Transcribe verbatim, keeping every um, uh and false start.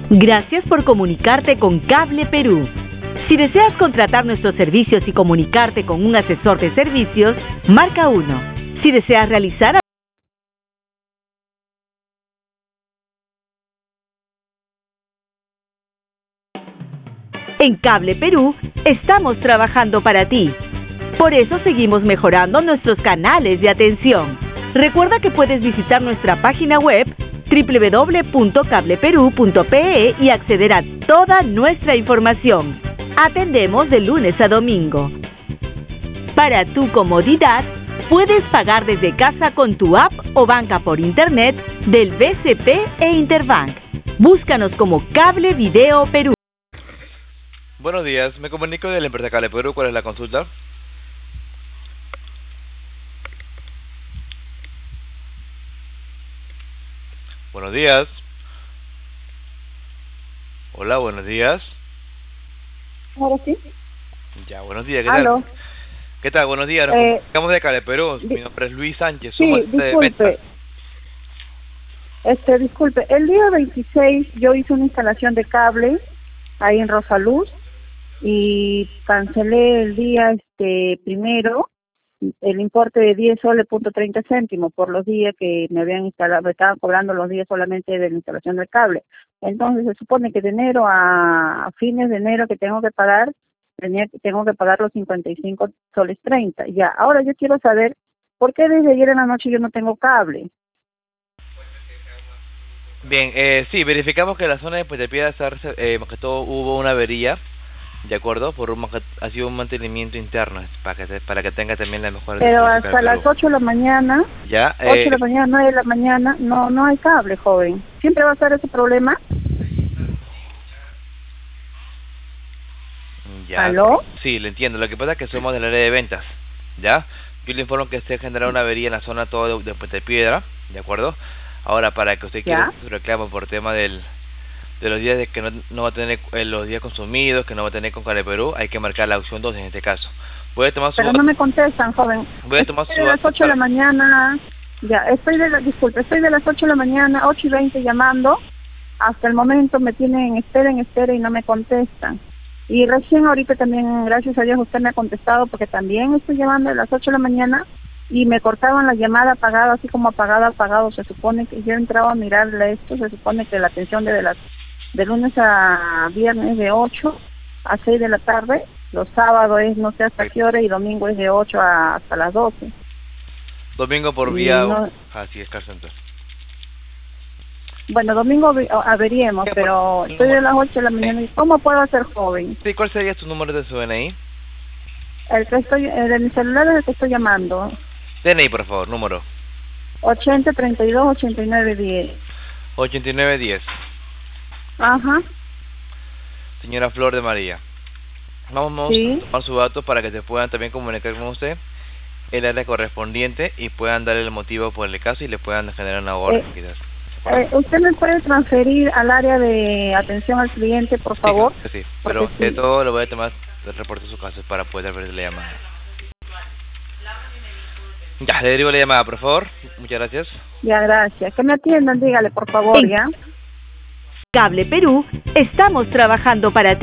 Gracias por comunicarte con Cable Perú. Si deseas contratar nuestros servicios y comunicarte con un asesor de servicios, marca uno. Si deseas realizar En Cable Perú, estamos trabajando para ti. Por eso seguimos mejorando nuestros canales de atención. Recuerda que puedes visitar nuestra página web doble u doble u doble u punto cable perú punto pe e y acceder a toda nuestra información. Atendemos de lunes a domingo. Para tu comodidad, puedes pagar desde casa con tu app o banca por internet del B C P e Interbank. Búscanos como Cable Video Perú. Buenos días, me comunico de la empresa Cable Perú. ¿Cuál es la consulta? Buenos días. Hola, buenos días. Ahora sí. Ya, buenos días, ¿qué ¿Aló? tal? ¿Qué tal? Buenos días, nos Eh, comunicamos de Cable Perú. Mi di- nombre es Luis Sánchez, Sí, somos de disculpe. ventas. Este, disculpe, el día veintiséis yo hice una instalación de cable ahí en Rosaluz y cancelé el día este primero el importe de diez soles punto treinta céntimos por los días que me habían instalado, me estaban cobrando los días solamente de la instalación del cable. Entonces se supone que de enero a, a fines de enero que tengo que pagar, tenía, tengo que pagar los cincuenta y cinco soles treinta. Ya, ahora yo quiero saber por qué desde ayer en la noche yo no tengo cable. Bien, eh, sí, verificamos que la zona de Puerto está, eh, más que todo hubo una avería, ¿de acuerdo? Por un, maja- ha sido un mantenimiento interno, para que, te- para que tenga también la mejor... Pero servicio hasta para las Perú. ocho de la mañana, Ya, ocho eh, de la mañana, nueve de la mañana, no no hay cable, joven. ¿Siempre va a estar ese problema? ya. ¿Aló? Sí, le entiendo. Lo que pasa es que somos del área de ventas, ¿ya? Yo le informo que se ha generado una avería en la zona todo de, de Puente Piedra, ¿de acuerdo? Ahora, para que usted quiera ¿Ya? su reclamo por tema del de los días de que no, no va a tener eh, los días consumidos, que no va a tener con Cable Perú, hay que marcar la opción dos en este caso. Voy a tomar su Pero no me contestan, joven. voy a tomar Estoy su de las dato ocho de la para- mañana, ya, estoy de la, disculpe, estoy de las ocho de la mañana, ocho y veinte llamando. Hasta el momento me tienen en espera, en espera y no me contestan. Y recién ahorita también, gracias a Dios, usted me ha contestado porque también estoy llamando a las ocho de la mañana y me cortaban la llamada apagada, así como apagada, apagado. Se supone que yo entraba a mirarle esto, se supone que la atención de las de lunes a viernes de ocho a seis de la tarde, los sábados es no sé hasta qué hora y domingo es de ocho a, hasta las doce. domingo por Y vía... no- Así es, Car Center. Bueno, domingo vi- a- averíamos, Ya, pero por- estoy de las ocho de la mañana. ¿Y cómo puedo ser joven? Sí, ¿cuál sería su número de su D N I? El que estoy, el de mi celular es el que estoy llamando. D N I, por favor, número ochenta treinta y dos ochenta y nueve diez. ochenta y nueve diez. Ajá, Señora Flor de María. Vamos sí. a tomar sus datos para que se puedan también comunicar con usted el área correspondiente y puedan darle el motivo por el caso y le puedan generar una orden, Eh, quizás. Eh, ¿Usted me puede transferir al área de atención al cliente, por favor? Sí, sí, Porque pero de sí. todo lo voy a tomar el reporte de su caso para poder ver la llamada. Ya, le derivo la llamada, por favor. Muchas gracias. Ya, gracias. Que me atiendan, dígale, por favor, En ¿ya? Cable Perú, estamos trabajando para ti.